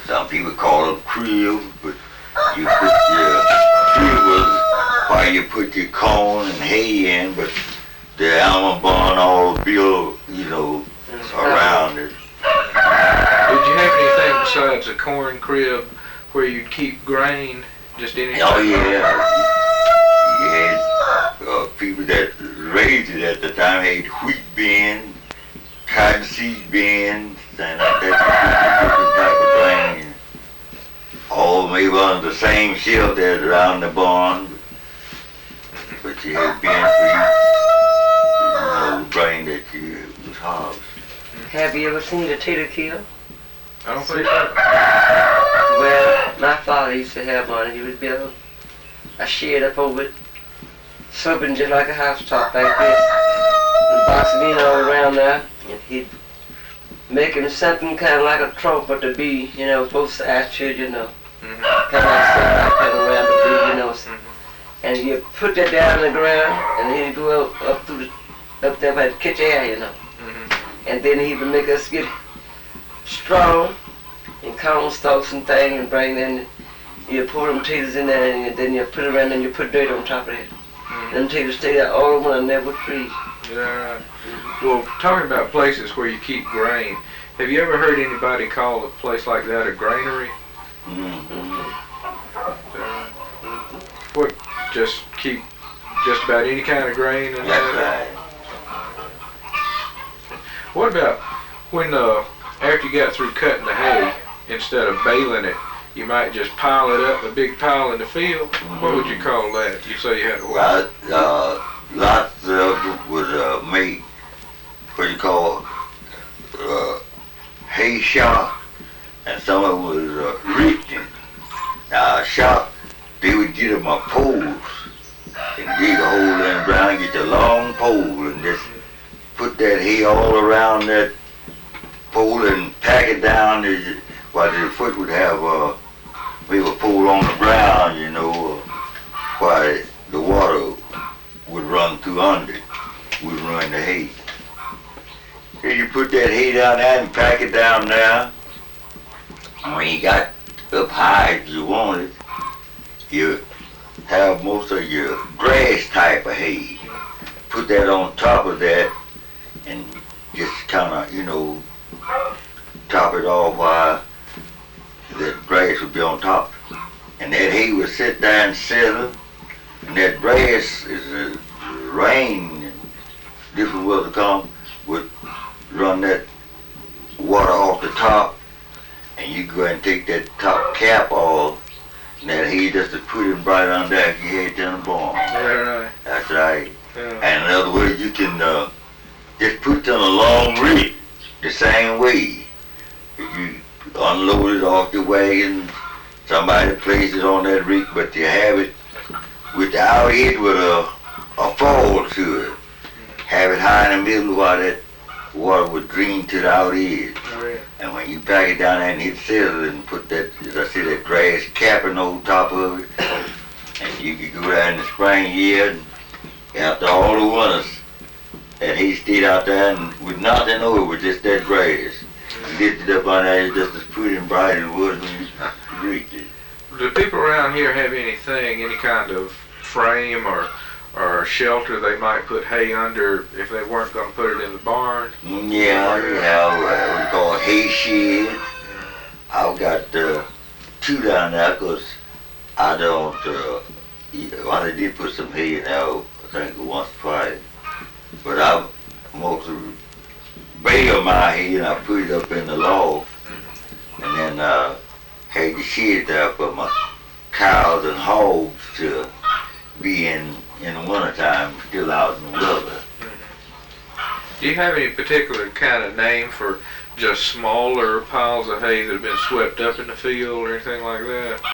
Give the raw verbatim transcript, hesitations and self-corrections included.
some people call them cribs, but you put your crib was where you put your corn and hay in, but the animal barn all built, you know, around it. Did you have anything besides a corn crib where you'd keep grain? Just anything? Oh yeah. You had uh, people that raised it at the time had wheat bins, cotton seed bins, and like that, different type of grain. All maybe under the same shelf that's around the barn, but you had bins for each, you know, grain that you was harvesting. Have you ever seen the tater kill? I don't think so. Well, my father used to have one. He would build a shed up over it, sloping just like a house top like this, and boxing in all around there, and he'd make him something kind of like a trumpet to be, you know, both sides should, you know, Mm-hmm. kind of like something like that around the bee, you know. Mm-hmm. And you put that down on the ground, and he'd go up, up through the, up there by the kitchen air, you know. Mm-hmm. And then he would make us get straw and corn stalks and things and bring in, you pour them taters in there and then you put it around and you put dirt on top of it. Mm-hmm. Them taters stay there all winter and never freeze. Yeah. Well, talking about places where you keep grain, have you ever heard anybody call a place like that a granary? Mm-hmm. Uh, what, just keep just about any kind of grain in That's there? right. What about when, uh, after you got through cutting the hay, instead of baling it, you might just pile it up, a big pile in the field? Mm-hmm. What would you call that? You say you had a what? Well, uh, lots of it was uh, made, what you call, uh, hay shock, and some of it was uh, reaching. Now, a shock, they would get them a poles and dig a hole in the ground, get the long pole, and just put that hay all around that pole and pack it down while the foot would have uh, maybe a pole on the ground, you know, while the water would run through under it, would run the hay. Here you put that hay down there and pack it down there. And when you got up high as you wanted, you have most of your grass type of hay. Put that on top of that and just kind of, you know, top it off while that grass would be on top. And that hay would sit there and settle, and that grass, is uh, rain and different weather come, would run that water off the top, and you go ahead and take that top cap off, and that hay just to put it right on there if you had it in the barn. Yeah, right. That's right. Yeah. And in other words, you can uh, just put it on a long rig the same way. If you unload it off the wagon, somebody places it on that rig, but you have it without it with a, a fall to it. Have it high in the middle while that water would drain to the out edge. Oh, yeah. And when you pack it down there and hit settle and put that, as I said, that grass capping over top of it, and you could go there in the spring year, and after all the winters, that hay stayed out there and with nothing over, just that grass. You lift it up on there, just as pretty and bright as it was when you reached it. Do people around here have anything, any kind of frame or or shelter they might put hay under if they weren't going to put it in the barn? Mm, Yeah, you have what we call hay shed. I've got uh, two down there because I don't, uh, eat- well, I did put some hay in there, I think once or twice. But I mostly bale my hay and I put it up in the loft. And then uh, had the shed there for my cows and hogs to be in in the wintertime, still out in the weather. Do you have any particular kind of name for just smaller piles of hay that have been swept up in the field or anything like that?